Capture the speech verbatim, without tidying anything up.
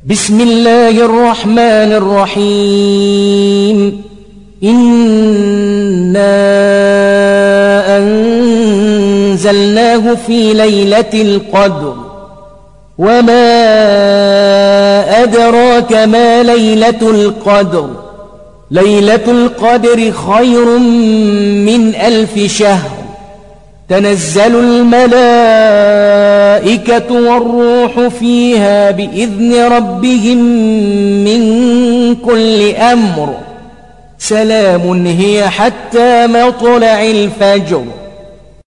بسم الله الرحمن الرحيم إنا أنزلناه في ليلة القدر وما أدراك ما ليلة القدر ليلة القدر خير من ألف شهر تنزل الملائكة والروح فيها بإذن ربهم من كل أمر سلام هي حتى مطلع الفجر.